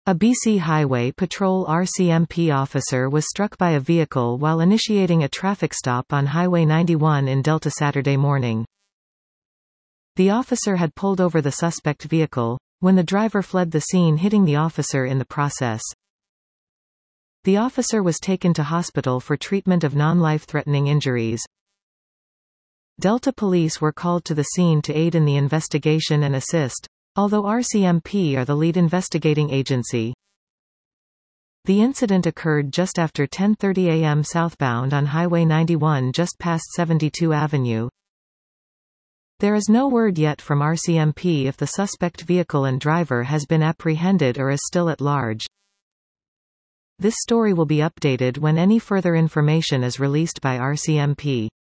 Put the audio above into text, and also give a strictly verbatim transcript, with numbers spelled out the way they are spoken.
A B C Highway Patrol R C M P officer was struck by a vehicle while initiating a traffic stop on Highway ninety-one in Delta Saturday morning. The officer had pulled over the suspect vehicle, when the driver fled the scene, hitting the officer in the process. The officer was taken to hospital for treatment of non-life-threatening injuries. Delta police were called to the scene to aid in the investigation and assist, although R C M P are the lead investigating agency. The incident occurred just after ten thirty a m southbound on Highway ninety-one just past seventy-two Avenue. There is no word yet from R C M P if the suspect vehicle and driver has been apprehended or is still at large. This story will be updated when any further information is released by R C M P.